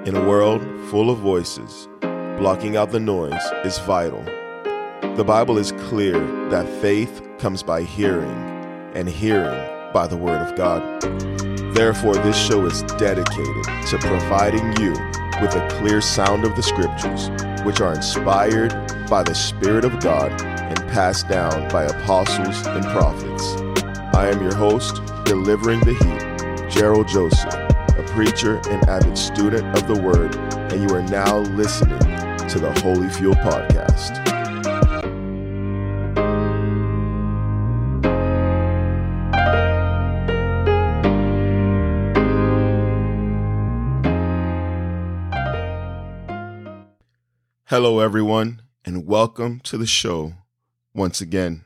In a world full of voices, blocking out the noise is vital. The Bible is clear that faith comes by hearing, and hearing by the Word of God. Therefore, this show is dedicated to providing you with a clear sound of the Scriptures, which are inspired by the Spirit of God and passed down by apostles and prophets. I am your host, Delivering the Heat, Gerald Joseph, a preacher and avid student of the Word, and you are now listening to the Holy Fuel Podcast. Hello, everyone, and welcome to the show once again.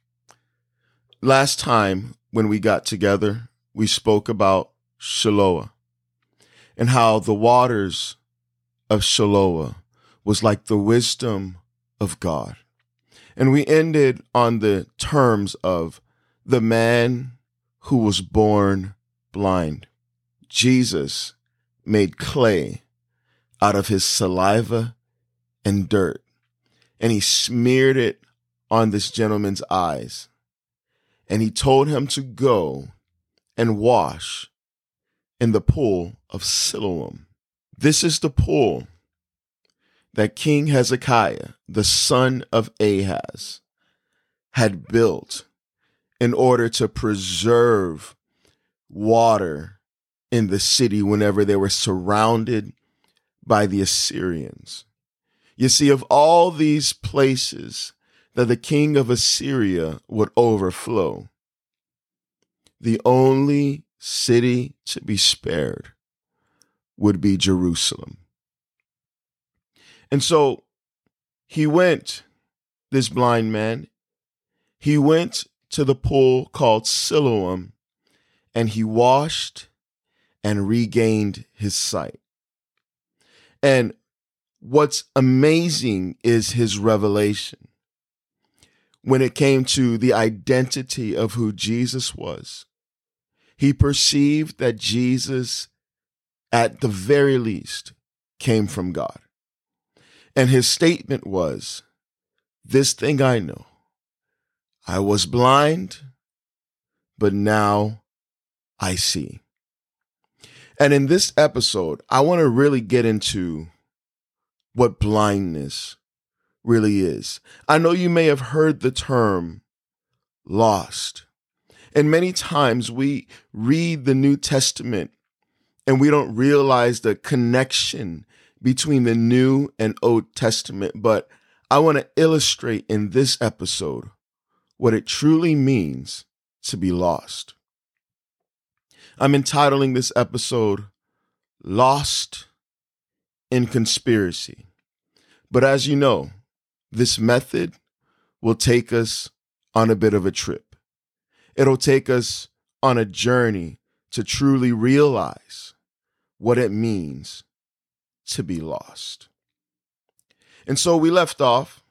Last time when we got together, we spoke about Shiloah and how the waters of Shiloah was like the wisdom of God. And we ended on the terms of the man who was born blind. Jesus made clay out of his saliva and dirt, and he smeared it on this gentleman's eyes. And he told him to go and wash in the pool of Siloam. This is the pool that King Hezekiah, the son of Ahaz, had built in order to preserve water in the city whenever they were surrounded by the Assyrians. You see, of all these places that the king of Assyria would overflow, the only city to be spared would be Jerusalem. And so he went, this blind man, he went to the pool called Siloam, and he washed and regained his sight. And what's amazing is his revelation when it came to the identity of who Jesus was. He perceived that Jesus, at the very least, came from God. And his statement was, "This thing I know, I was blind, but now I see." And in this episode, I want to really get into what blindness really is. I know you may have heard the term lost. And many times we read the New Testament and we don't realize the connection between the New and Old Testament. But I want to illustrate in this episode what it truly means to be lost. I'm entitling this episode, Lost in Conspiracy. But as you know, this method will take us on a bit of a trip. It'll take us on a journey to truly realize what it means to be lost. And so we left off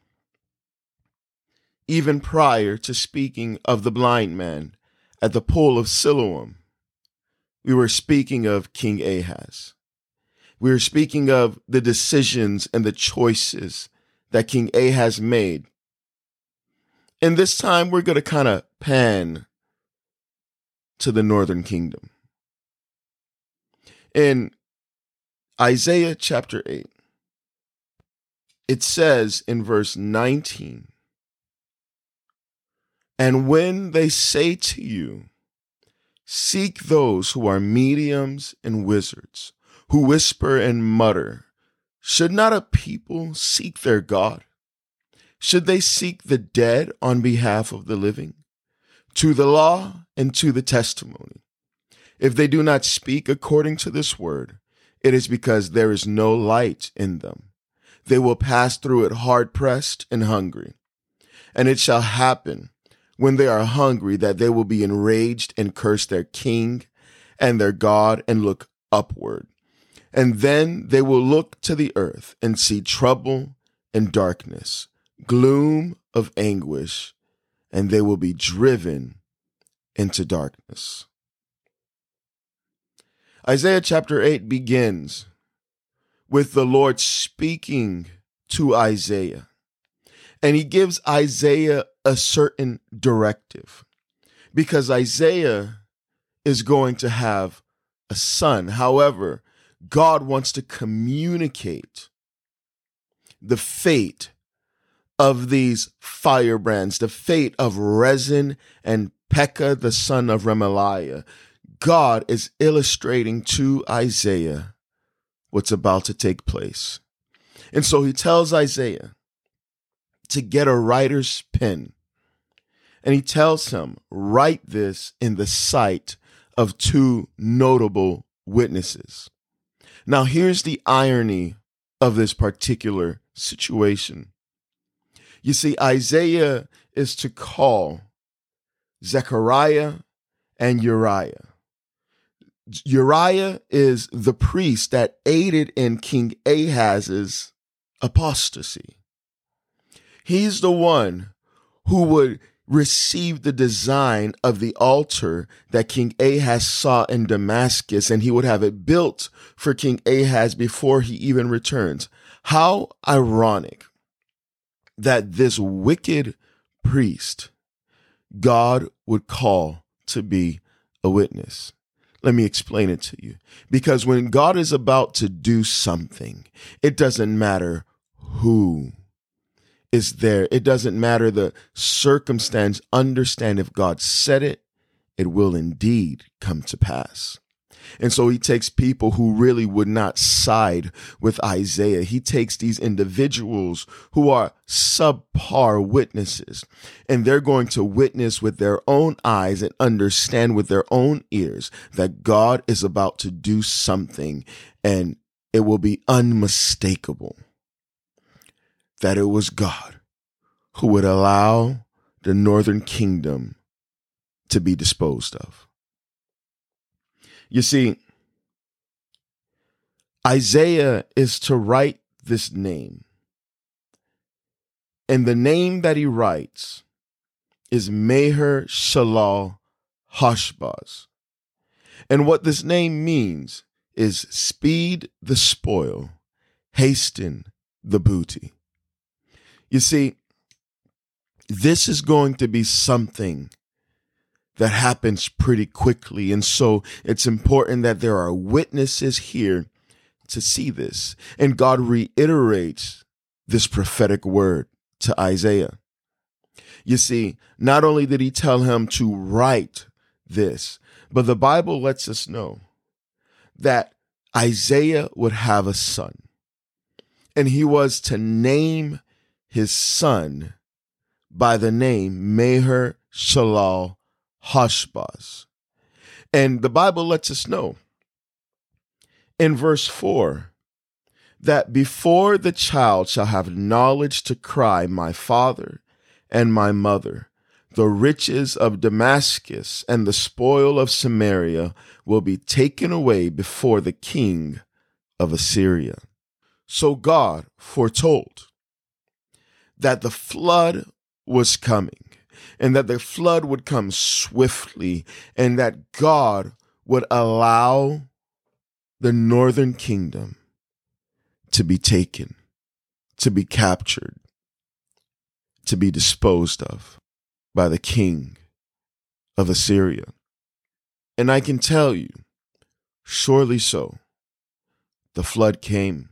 even prior to speaking of the blind man at the pool of Siloam. We were speaking of King Ahaz. We were speaking of the decisions and the choices that King Ahaz made. And this time we're going to kind of pan to the northern kingdom. In Isaiah chapter 8, it says in verse 19, "And when they say to you, seek those who are mediums and wizards, who whisper and mutter, should not a people seek their God? Should they seek the dead on behalf of the living? To the law and to the testimony. If they do not speak according to this word, it is because there is no light in them. They will pass through it hard-pressed and hungry. And it shall happen when they are hungry that they will be enraged and curse their king and their God and look upward. And then they will look to the earth and see trouble and darkness, gloom of anguish, and they will be driven into darkness." Isaiah chapter 8 begins with the Lord speaking to Isaiah. And he gives Isaiah a certain directive because Isaiah is going to have a son. However, God wants to communicate the fate of these firebrands, the fate of Rezin and Pekah, the son of Remaliah. God is illustrating to Isaiah what's about to take place. And so he tells Isaiah to get a writer's pen. And he tells him, write this in the sight of two notable witnesses. Now, here's the irony of this particular situation. You see, Isaiah is to call Zechariah and Uriah. Uriah is the priest that aided in King Ahaz's apostasy. He's the one who would receive the design of the altar that King Ahaz saw in Damascus, and he would have it built for King Ahaz before he even returns. How ironic that this wicked priest God would call to be a witness. Let me explain it to you. Because when God is about to do something, it doesn't matter who is there. It doesn't matter the circumstance. Understand, if God said it, it will indeed come to pass. And so he takes people who really would not side with Isaiah. He takes these individuals who are subpar witnesses, and they're going to witness with their own eyes and understand with their own ears that God is about to do something, and it will be unmistakable that it was God who would allow the northern kingdom to be disposed of. You see, Isaiah is to write this name. And the name that he writes is Meher Shalal Hashbaz. And what this name means is speed the spoil, hasten the booty. You see, this is going to be something that happens pretty quickly. And so it's important that there are witnesses here to see this. And God reiterates this prophetic word to Isaiah. You see, not only did he tell him to write this, but the Bible lets us know that Isaiah would have a son. And he was to name his son by the name Meher Shalal Hashbaz. And the Bible lets us know in verse 4 that before the child shall have knowledge to cry, my father and my mother, the riches of Damascus and the spoil of Samaria will be taken away before the king of Assyria. So God foretold that the flood was coming, and that the flood would come swiftly, and that God would allow the northern kingdom to be taken, to be captured, to be disposed of by the king of Assyria. And I can tell you, surely so, the flood came.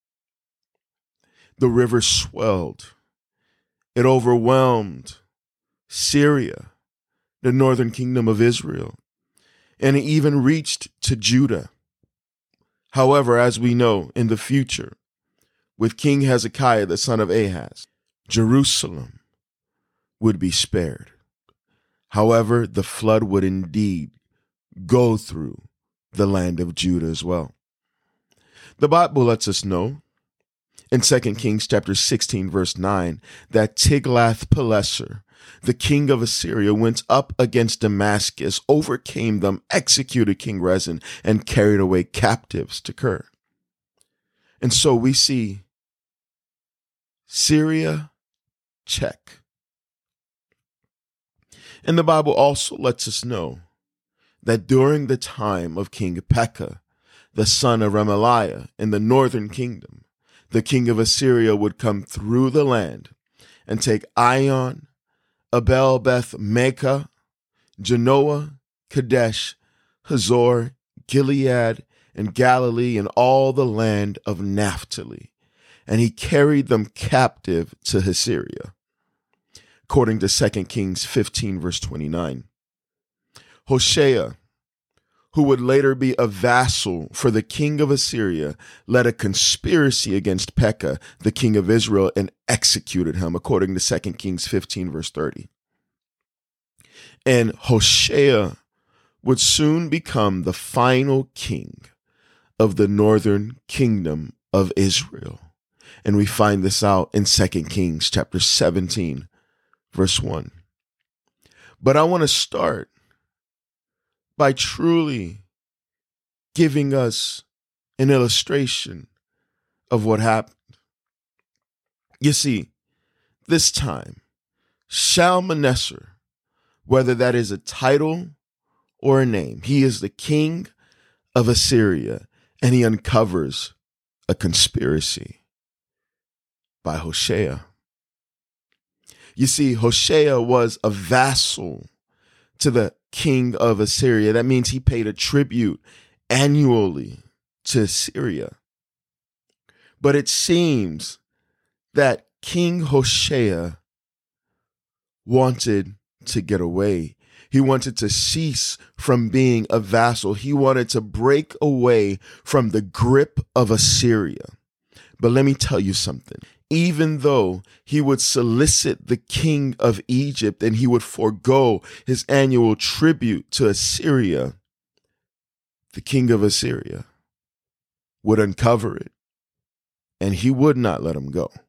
The river swelled. It overwhelmed Syria, the northern kingdom of Israel, and it even reached to Judah. However, as we know, in the future, with King Hezekiah, the son of Ahaz, Jerusalem would be spared. However, the flood would indeed go through the land of Judah as well. The Bible lets us know in 2 Kings chapter 16, verse 9, that Tiglath-Pileser, the king of Assyria, went up against Damascus, overcame them, executed King Rezin, and carried away captives to Kir. And so we see Syria, check. And the Bible also lets us know that during the time of King Pekah, the son of Remaliah in the northern kingdom, the king of Assyria would come through the land and take Ion, Abel Beth Maacah, Genoa, Kadesh, Hazor, Gilead, and Galilee, and all the land of Naphtali. And he carried them captive to Assyria, according to 2 Kings 15, verse 29. Hoshea, who would later be a vassal for the king of Assyria, led a conspiracy against Pekah, the king of Israel, and executed him, according to 2 Kings 15, verse 30. And Hoshea would soon become the final king of the northern kingdom of Israel. And we find this out in 2 Kings chapter 17, verse 1. But I want to start by truly giving us an illustration of what happened. You see, this time, Shalmaneser, whether that is a title or a name, he is the king of Assyria, and he uncovers a conspiracy by Hoshea. You see, Hoshea was a vassal to the king of Assyria. That means he paid a tribute annually to Assyria. But it seems that King Hoshea wanted to get away. He wanted to cease from being a vassal. He wanted to break away from the grip of Assyria. But let me tell you something. Even though he would solicit the king of Egypt and he would forego his annual tribute to Assyria, the king of Assyria would uncover it, and he would not let him go.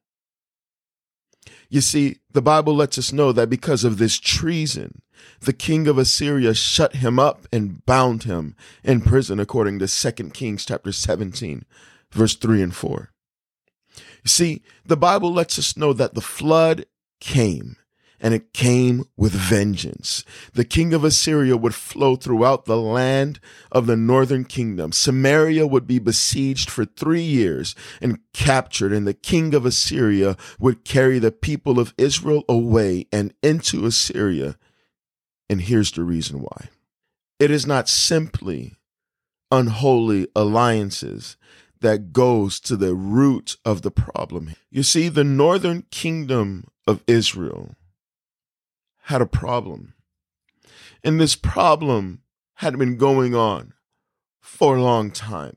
You see, the Bible lets us know that because of this treason, the king of Assyria shut him up and bound him in prison, according to 2 Kings chapter 17, verse 3 and 4. You see, the Bible lets us know that the flood came, and it came with vengeance. The king of Assyria would flow throughout the land of the northern kingdom. Samaria would be besieged for 3 years and captured, and the king of Assyria would carry the people of Israel away and into Assyria. And here's the reason why. It is not simply unholy alliances that goes to the root of the problem. You see, the northern kingdom of Israel had a problem. And this problem had been going on for a long time.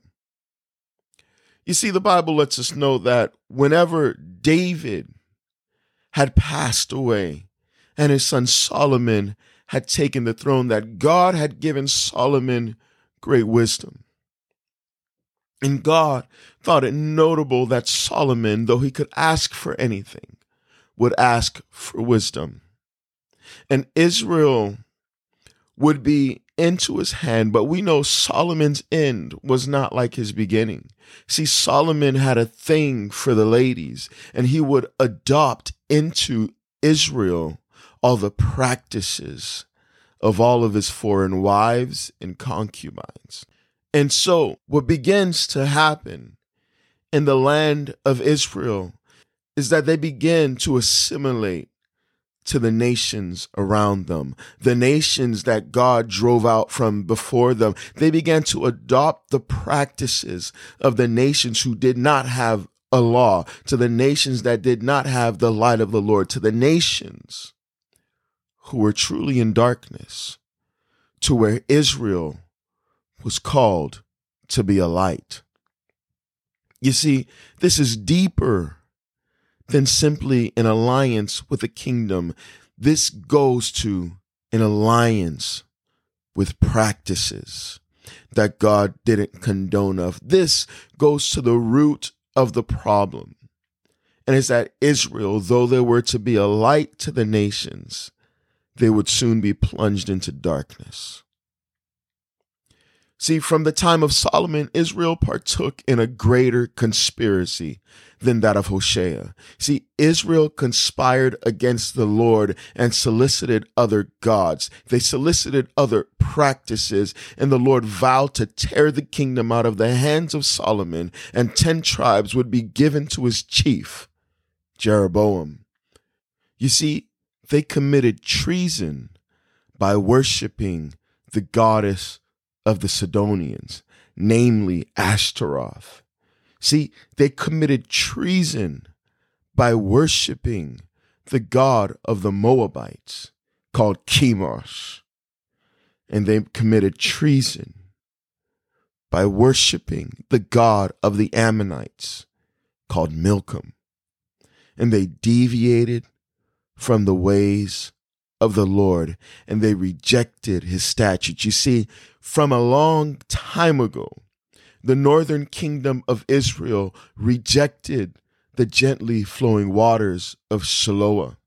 You see, the Bible lets us know that whenever David had passed away and his son Solomon had taken the throne, that God had given Solomon great wisdom. And God thought it notable that Solomon, though he could ask for anything, would ask for wisdom. And Israel would be into his hand, but we know Solomon's end was not like his beginning. See, Solomon had a thing for the ladies, and he would adopt into Israel all the practices of all of his foreign wives and concubines. And so what begins to happen in the land of Israel is that they begin to assimilate to the nations around them, the nations that God drove out from before them. They began to adopt the practices of the nations who did not have a law, to the nations that did not have the light of the Lord, to the nations who were truly in darkness, to where Israel was called to be a light. You see, this is deeper than simply an alliance with a kingdom. This goes to an alliance with practices that God didn't condone of. This goes to the root of the problem. And it's that Israel, though they were to be a light to the nations, they would soon be plunged into darkness. See, from the time of Solomon, Israel partook in a greater conspiracy than that of Hoshea. See, Israel conspired against the Lord and solicited other gods. They solicited other practices, and the Lord vowed to tear the kingdom out of the hands of Solomon, and 10 tribes would be given to his chief, Jeroboam. You see, they committed treason by worshiping the goddess of the Sidonians, namely Ashtaroth. See, they committed treason by worshiping the god of the Moabites called Chemosh. And they committed treason by worshiping the god of the Ammonites called Milcom. And they deviated from the ways of the Lord, and they rejected his statutes. You see, from a long time ago, the northern kingdom of Israel rejected the gently flowing waters of Shiloah.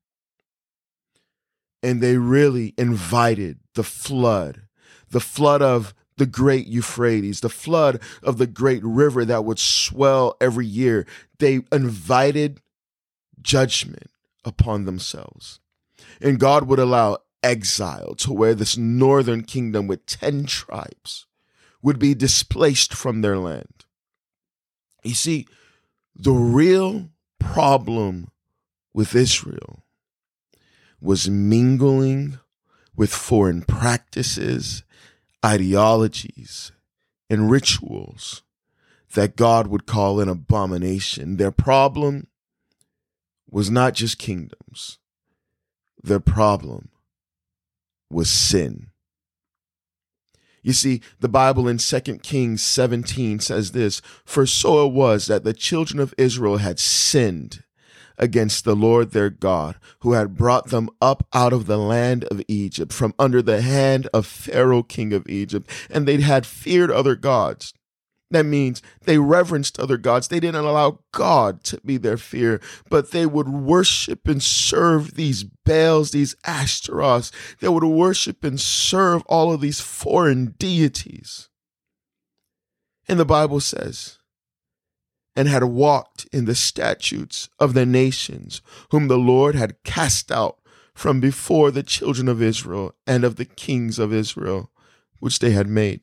And they really invited the flood of the great Euphrates, the flood of the great river that would swell every year. They invited judgment upon themselves. And God would allow exile to where this northern kingdom with 10 tribes would be displaced from their land. You see, the real problem with Israel was mingling with foreign practices, ideologies, and rituals that God would call an abomination. Their problem was not just kingdoms. Their problem was sin. You see, the Bible in 2 Kings 17 says this, "For so it was that the children of Israel had sinned against the Lord their God, who had brought them up out of the land of Egypt, from under the hand of Pharaoh, king of Egypt, and they had feared other gods." That means they reverenced other gods. They didn't allow God to be their fear, but they would worship and serve these Baals, these Ashtaroths. They would worship and serve all of these foreign deities. And the Bible says, "And had walked in the statutes of the nations, whom the Lord had cast out from before the children of Israel and of the kings of Israel, which they had made."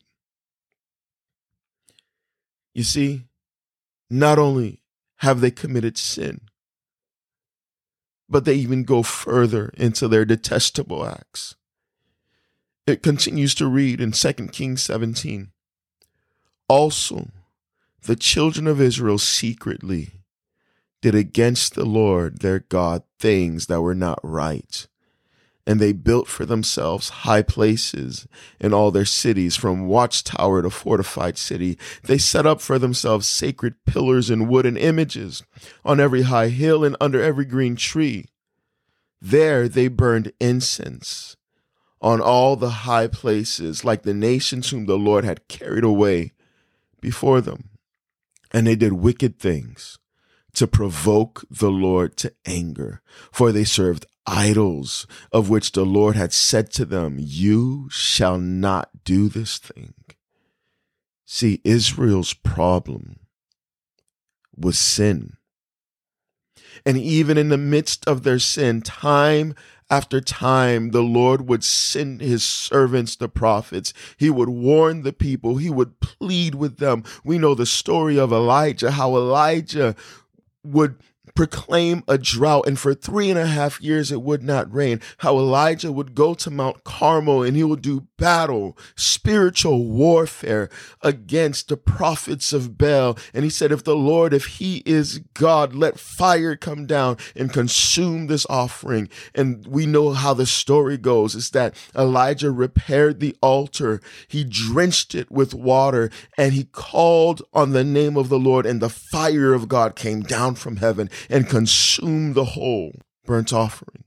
You see, not only have they committed sin, but they even go further into their detestable acts. It continues to read in 2 Kings 17, "Also, the children of Israel secretly did against the Lord their God things that were not right. And they built for themselves high places in all their cities, from watchtower to fortified city. They set up for themselves sacred pillars and wooden images on every high hill and under every green tree. There they burned incense on all the high places, like the nations whom the Lord had carried away before them. And they did wicked things to provoke the Lord to anger, for they served idols, of which the Lord had said to them, 'You shall not do this thing.'" See, Israel's problem was sin. And even in the midst of their sin, time after time, the Lord would send his servants, the prophets. He would warn the people. He would plead with them. We know the story of Elijah, how Elijah would proclaim a drought, and for 3.5 years it would not rain. How Elijah would go to Mount Carmel and he would do battle, spiritual warfare against the prophets of Baal. And he said, if he is God, let fire come down and consume this offering. And we know how the story goes, is that Elijah repaired the altar. He drenched it with water and he called on the name of the Lord, and the fire of God came down from heaven and consume the whole burnt offering.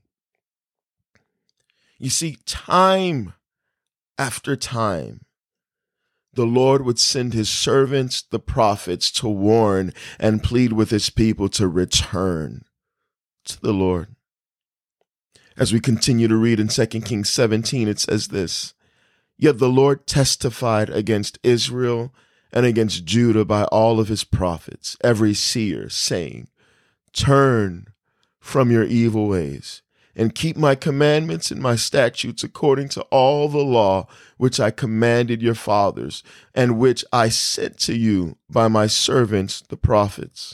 You see, time after time, the Lord would send his servants, the prophets, to warn and plead with his people to return to the Lord. As we continue to read in 2 Kings 17, it says this, Yet the Lord testified against Israel and against Judah by all of his prophets, every seer, saying, turn from your evil ways and keep my commandments and my statutes according to all the law which I commanded your fathers and which I sent to you by my servants, the prophets.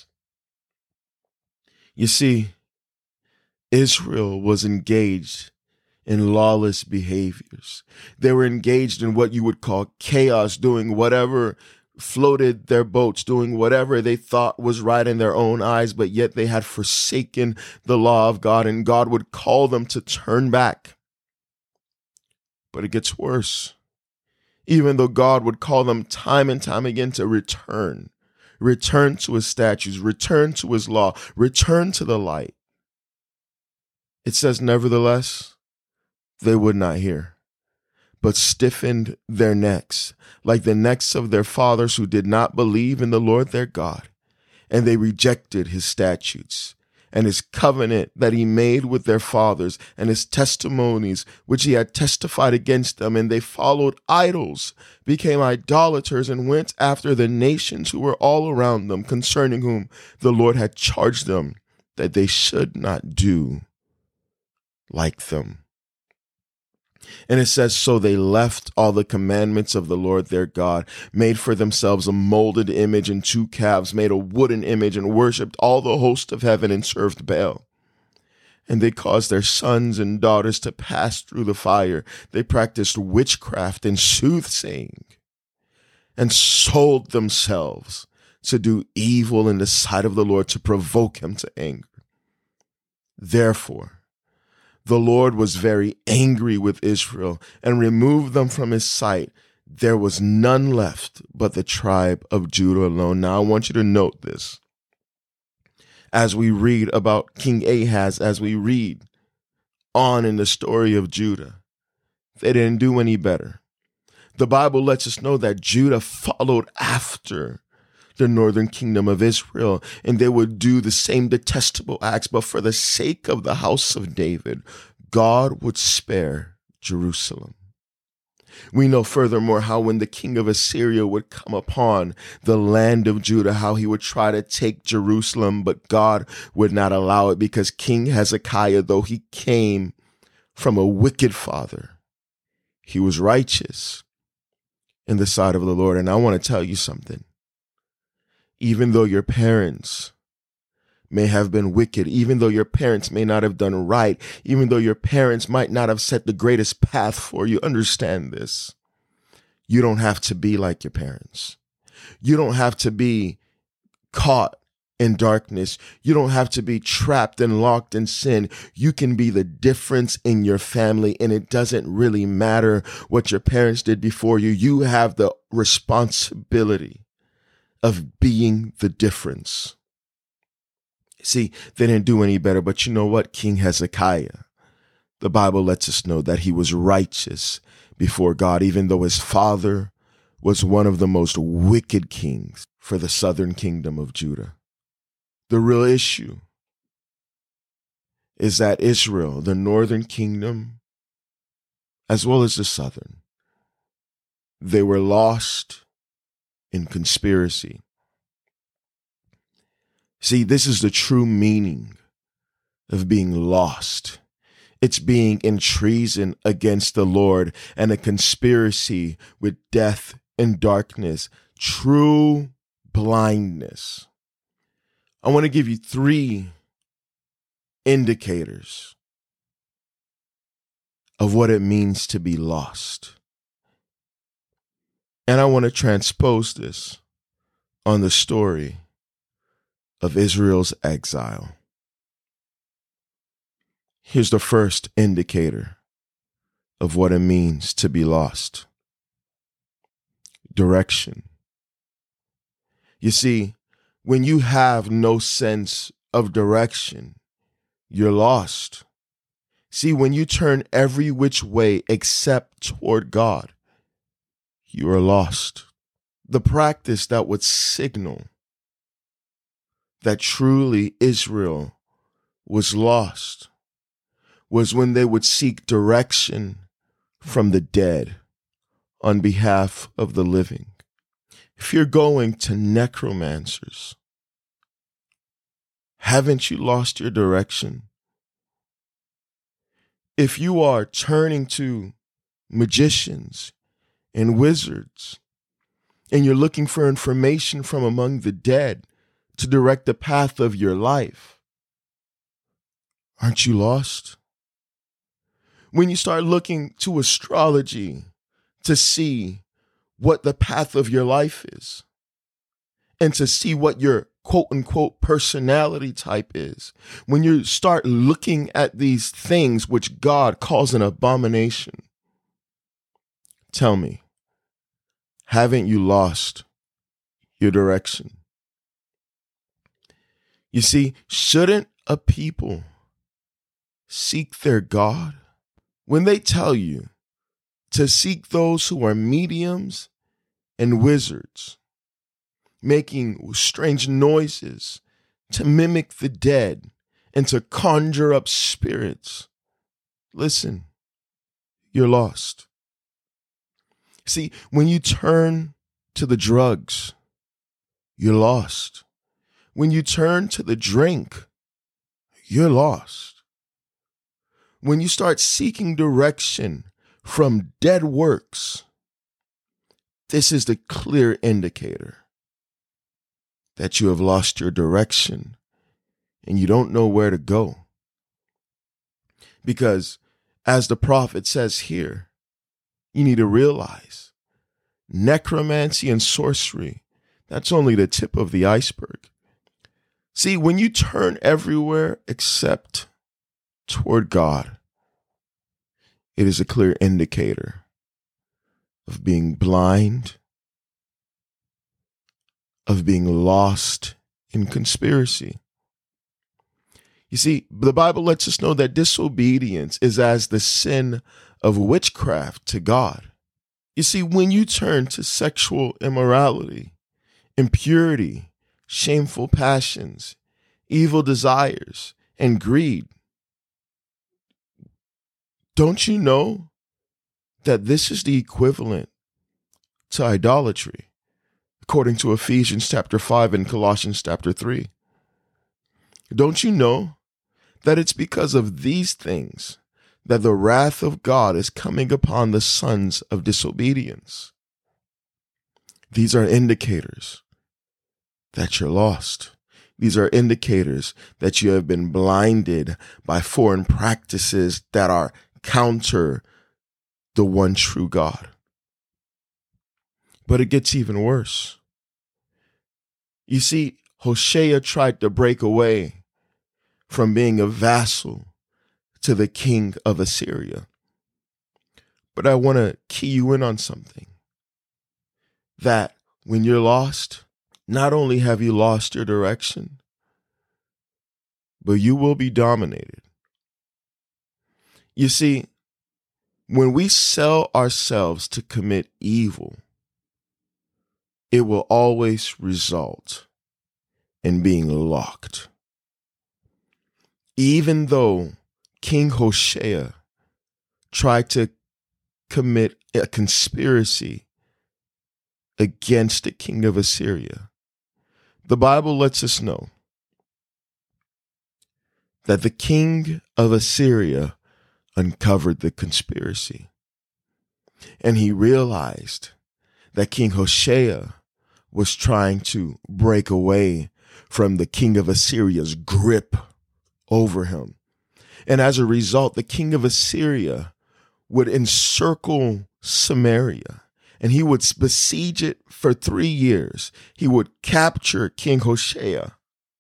You see, Israel was engaged in lawless behaviors. They were engaged in what you would call chaos, doing whatever floated their boats, doing whatever they thought was right in their own eyes, but yet they had forsaken the law of God, and God would call them to turn back. But it gets worse. Even though God would call them time and time again to return to his statutes, return to his law, return to the light. It says, nevertheless, they would not hear, but stiffened their necks, like the necks of their fathers who did not believe in the Lord their God. And they rejected his statutes and his covenant that he made with their fathers and his testimonies, which he had testified against them. And they followed idols, became idolaters, and went after the nations who were all around them, concerning whom the Lord had charged them that they should not do like them. And it says, so they left all the commandments of the Lord their God, made for themselves a molded image and 2 calves, made a wooden image, and worshipped all the host of heaven and served Baal. And they caused their sons and daughters to pass through the fire. They practiced witchcraft and soothsaying, and sold themselves to do evil in the sight of the Lord, to provoke him to anger. Therefore, the Lord was very angry with Israel and removed them from his sight. There was none left but the tribe of Judah alone. Now, I want you to note this. As we read about King Ahaz, as we read on in the story of Judah, they didn't do any better. The Bible lets us know that Judah followed after the northern kingdom of Israel, and they would do the same detestable acts, but for the sake of the house of David, God would spare Jerusalem. We know furthermore how when the king of Assyria would come upon the land of Judah, how he would try to take Jerusalem, but God would not allow it, because King Hezekiah, though he came from a wicked father, he was righteous in the sight of the Lord. And I want to tell you something. Even though your parents may have been wicked, even though your parents may not have done right, even though your parents might not have set the greatest path for you, understand this. You don't have to be like your parents. You don't have to be caught in darkness. You don't have to be trapped and locked in sin. You can be the difference in your family, and it doesn't really matter what your parents did before you. You have the responsibility of being the difference. See, they didn't do any better, but you know what? King Hezekiah, the Bible lets us know that he was righteous before God, even though his father was one of the most wicked kings for the southern kingdom of Judah. The real issue is that Israel, the northern kingdom, as well as the southern, they were lost in conspiracy. See, this is the true meaning of being lost. It's being in treason against the Lord and a conspiracy with death and darkness, true blindness. I want to give you 3 indicators of what it means to be lost. And I want to transpose this on the story of Israel's exile. Here's the first indicator of what it means to be lost. Direction. You see, when you have no sense of direction, you're lost. See, when you turn every which way except toward God, you are lost. The practice that would signal that truly Israel was lost was when they would seek direction from the dead on behalf of the living. If you're going to necromancers, haven't you lost your direction? If you are turning to magicians and wizards, and you're looking for information from among the dead to direct the path of your life, aren't you lost? When you start looking to astrology to see what the path of your life is and to see what your quote unquote personality type is, when you start looking at these things which God calls an abomination, tell me, haven't you lost your direction? You see, shouldn't a people seek their God? When they tell you to seek those who are mediums and wizards, making strange noises to mimic the dead and to conjure up spirits, listen, you're lost. See, when you turn to the drugs, you're lost. When you turn to the drink, you're lost. When you start seeking direction from dead works, this is the clear indicator that you have lost your direction and you don't know where to go. Because as the prophet says here, you need to realize necromancy and sorcery, that's only the tip of the iceberg. See, when you turn everywhere except toward God, it is a clear indicator of being blind, of being lost in conspiracy. You see, the Bible lets us know that disobedience is as the sin of witchcraft to God. You see, when you turn to sexual immorality, impurity, shameful passions, evil desires, and greed, don't you know that this is the equivalent to idolatry, according to Ephesians chapter 5 and Colossians chapter 3? Don't you know that it's because of these things that the wrath of God is coming upon the sons of disobedience? These are indicators that you're lost. These are indicators that you have been blinded by foreign practices that are counter the one true God. But it gets even worse. You see, Hoshea tried to break away from being a vassal to the king of Assyria. But I want to key you in on something. That when you're lost, not only have you lost your direction, but you will be dominated. You see, when we sell ourselves to commit evil, it will always result in being locked. Even though King Hoshea tried to commit a conspiracy against the king of Assyria, the Bible lets us know that the king of Assyria uncovered the conspiracy. And he realized that King Hoshea was trying to break away from the king of Assyria's grip over him. And as a result, the king of Assyria would encircle Samaria and he would besiege it for 3 years. He would capture King Hoshea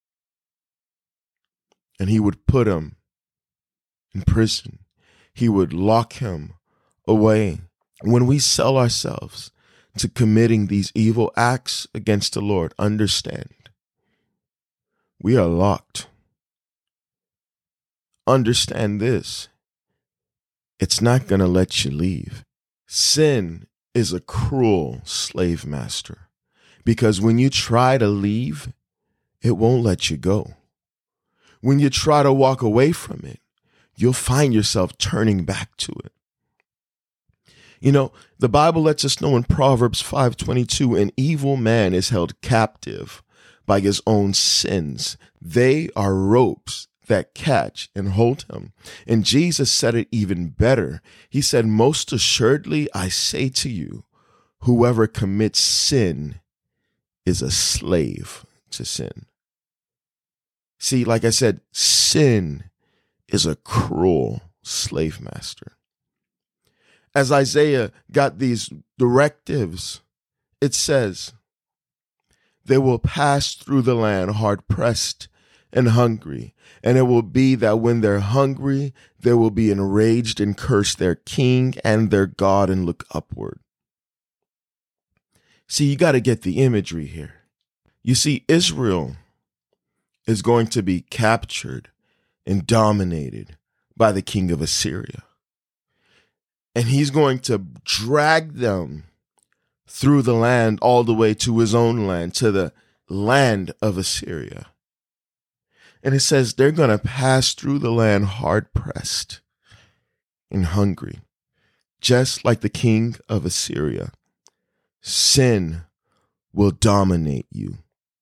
and he would put him in prison. He would lock him away. When we sell ourselves to committing these evil acts against the Lord, understand, we are locked. Understand this, it's not going to let you leave. Sin is a cruel slave master because when you try to leave, it won't let you go. When you try to walk away from it, you'll find yourself turning back to it. You know, the Bible lets us know in Proverbs 5:22, an evil man is held captive by his own sins. They are ropes that catch and hold him. And Jesus said it even better. He said, most assuredly, I say to you, whoever commits sin is a slave to sin. See, like I said, sin is a cruel slave master. As Isaiah got these directives, it says, they will pass through the land hard pressed and hungry. And it will be that when they're hungry, they will be enraged and curse their king and their God and look upward. See, you got to get the imagery here. You see, Israel is going to be captured and dominated by the king of Assyria. And he's going to drag them through the land all the way to his own land, to the land of Assyria. And it says they're going to pass through the land hard pressed and hungry, just like the king of Assyria. Sin will dominate you.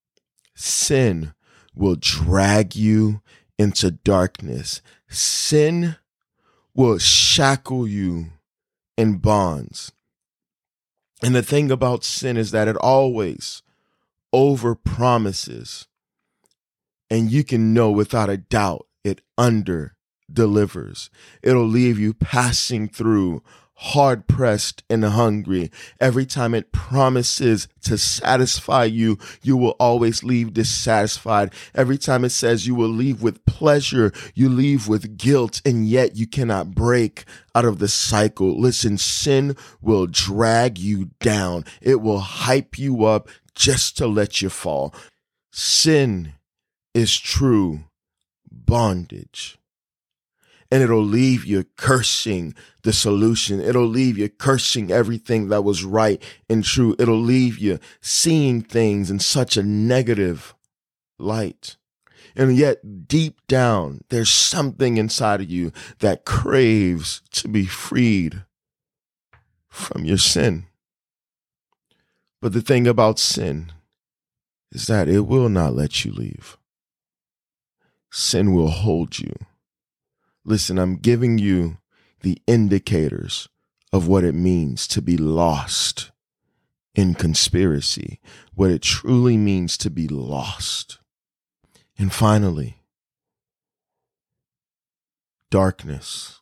Sin will drag you into darkness. Sin will shackle you in bonds. And the thing about sin is that it always overpromises. And you can know without a doubt it under delivers. It'll leave you passing through hard pressed and hungry. Every time it promises to satisfy you, you will always leave dissatisfied. Every time it says you will leave with pleasure, you leave with guilt, and yet you cannot break out of the cycle. Listen, sin will drag you down. It will hype you up just to let you fall. Sin is true bondage. And it'll leave you cursing the solution. It'll leave you cursing everything that was right and true. It'll leave you seeing things in such a negative light. And yet deep down, there's something inside of you that craves to be freed from your sin. But the thing about sin is that it will not let you leave. Sin will hold you. Listen, I'm giving you the indicators of what it means to be lost in conspiracy, what it truly means to be lost. And finally, darkness.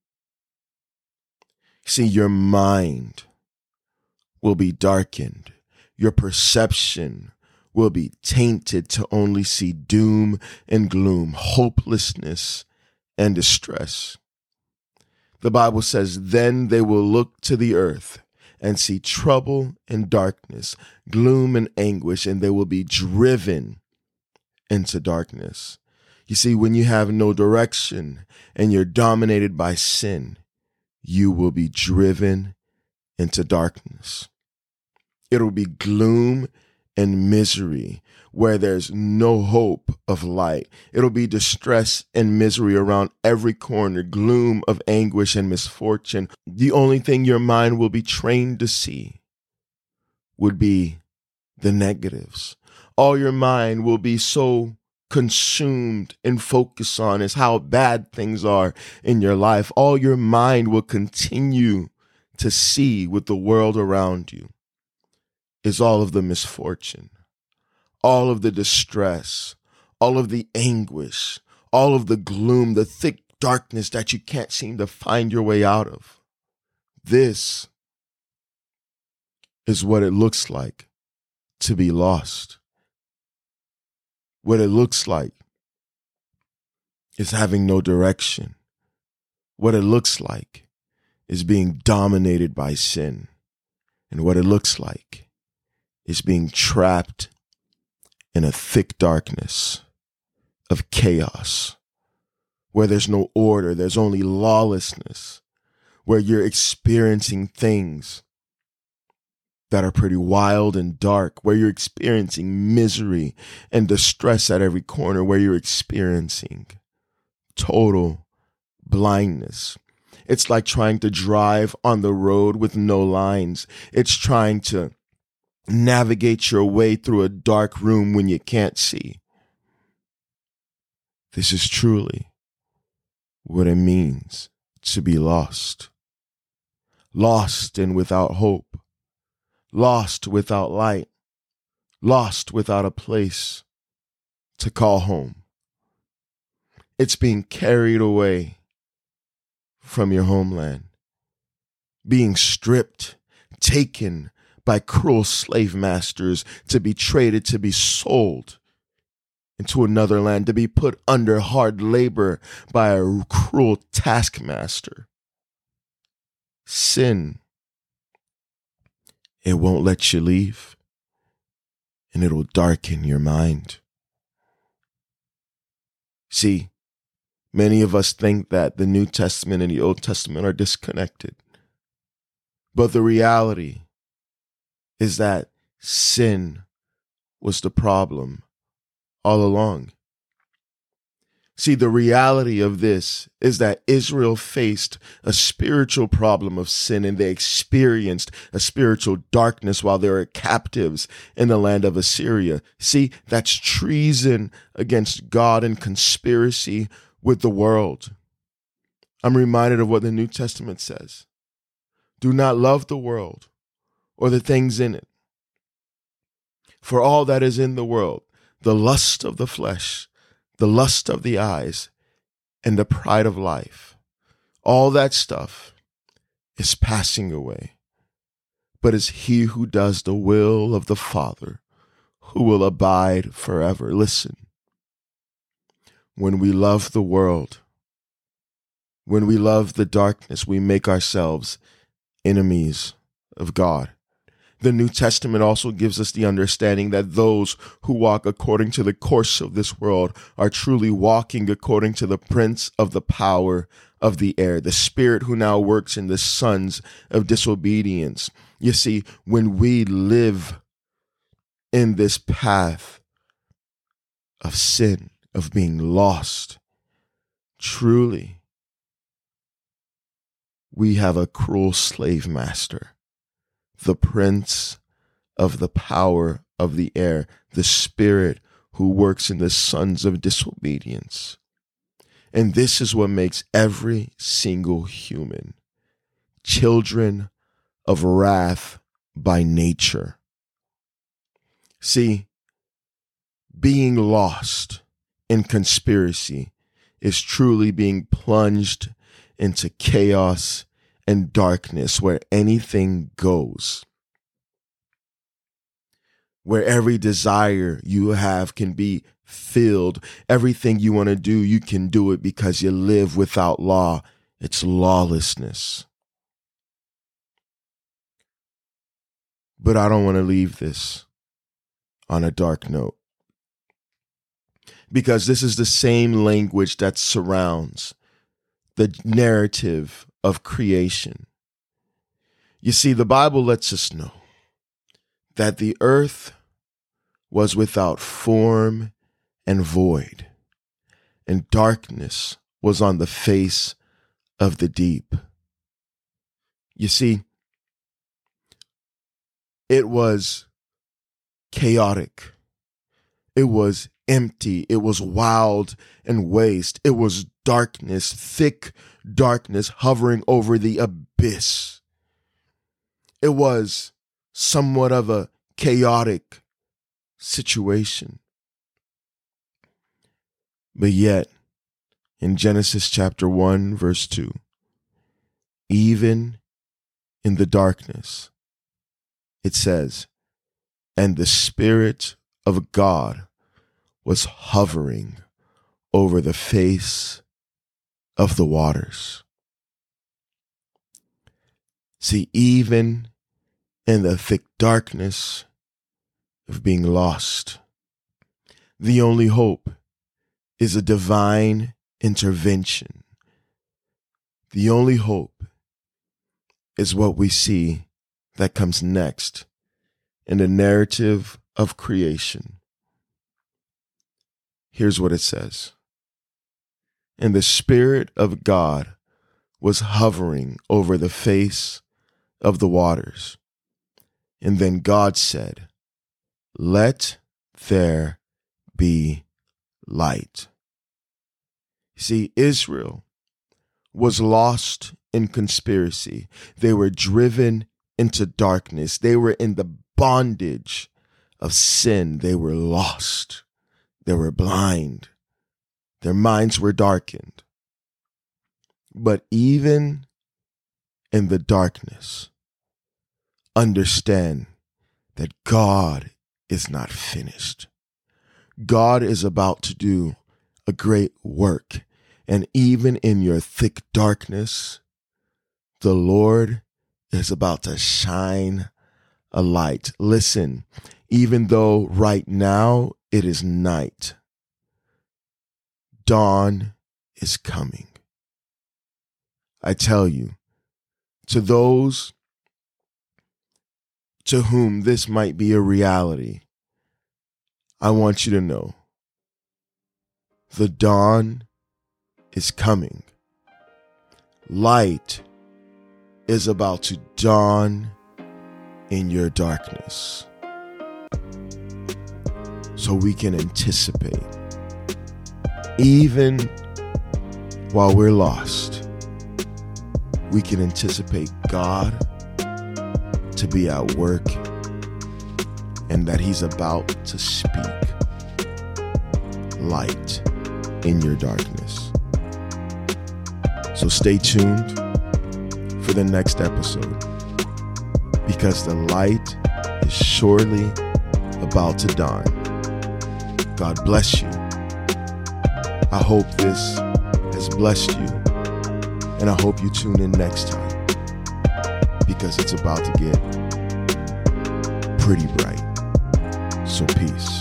See, your mind will be darkened. Your perception will be tainted to only see doom and gloom, hopelessness and distress. The Bible says, then they will look to the earth and see trouble and darkness, gloom and anguish, and they will be driven into darkness. You see, when you have no direction and you're dominated by sin, you will be driven into darkness. It'll be gloom and misery where there's no hope of light. It'll be distress and misery around every corner, gloom of anguish and misfortune. The only thing your mind will be trained to see would be the negatives. All your mind will be so consumed and focused on is how bad things are in your life. All your mind will continue to see with the world around you is all of the misfortune, all of the distress, all of the anguish, all of the gloom, the thick darkness that you can't seem to find your way out of. This is what it looks like to be lost. What it looks like is having no direction. What it looks like is being dominated by sin. And what it looks like is being trapped in a thick darkness of chaos, where there's no order, there's only lawlessness, where you're experiencing things that are pretty wild and dark, where you're experiencing misery and distress at every corner, where you're experiencing total blindness. It's like trying to drive on the road with no lines. It's trying to navigate your way through a dark room when you can't see. This is truly what it means to be lost. Lost and without hope. Lost without light. Lost without a place to call home. It's being carried away from your homeland. Being stripped, taken by cruel slave masters to be traded, to be sold into another land, to be put under hard labor by a cruel taskmaster. Sin, it won't let you leave, and it'll darken your mind. See, many of us think that the New Testament and the Old Testament are disconnected. But the reality is that sin was the problem all along. See, the reality of this is that Israel faced a spiritual problem of sin, and they experienced a spiritual darkness while they were captives in the land of Assyria. See, that's treason against God and conspiracy with the world. I'm reminded of what the New Testament says. Do not love the world or the things in it. For all that is in the world, the lust of the flesh, the lust of the eyes, and the pride of life, all that stuff is passing away. But it's he who does the will of the Father who will abide forever. Listen, when we love the world, when we love the darkness, we make ourselves enemies of God. The New Testament also gives us the understanding that those who walk according to the course of this world are truly walking according to the prince of the power of the air, the spirit who now works in the sons of disobedience. You see, when we live in this path of sin, of being lost, truly, we have a cruel slave master, the prince of the power of the air, the spirit who works in the sons of disobedience. And this is what makes every single human children of wrath by nature. See, being lost in conspiracy is truly being plunged into chaos and darkness where anything goes, where every desire you have can be filled. Everything you want to do, you can do it because you live without law. It's lawlessness. But I don't want to leave this on a dark note, because this is the same language that surrounds the narrative of creation. You see, the Bible lets us know that the earth was without form and void, and darkness was on the face of the deep. You see, it was chaotic. It was empty. It was wild and waste. It was darkness, thick darkness hovering over the abyss. It was somewhat of a chaotic situation. But yet, in Genesis chapter 1, verse 2, even in the darkness, it says, and the Spirit of God was hovering over the face of the waters. See, even in the thick darkness of being lost, the only hope is a divine intervention. The only hope is what we see that comes next in the narrative of creation. Here's what it says. And the Spirit of God was hovering over the face of the waters. And then God said, "Let there be light." See, Israel was lost in conspiracy. They were driven into darkness. They were in the bondage of sin. They were lost. They were blind. Their minds were darkened. But even in the darkness, understand that God is not finished. God is about to do a great work. And even in your thick darkness, the Lord is about to shine a light. Listen, even though right now it is night, dawn is coming. I tell you, to those to whom this might be a reality, I want you to know the dawn is coming. Light is about to dawn in your darkness, so we can anticipate. Even while we're lost, we can anticipate God to be at work and that He's about to speak light in your darkness. So stay tuned for the next episode, because the light is surely about to dawn. God bless you. I hope this has blessed you, and I hope you tune in next time, because it's about to get pretty bright. So peace.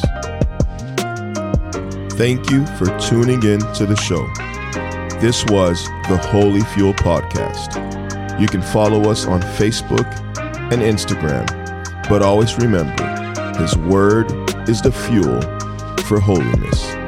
Thank you for tuning in to the show. This was the Holy Fuel Podcast. You can follow us on Facebook and Instagram, but always remember, His word is the fuel for holiness.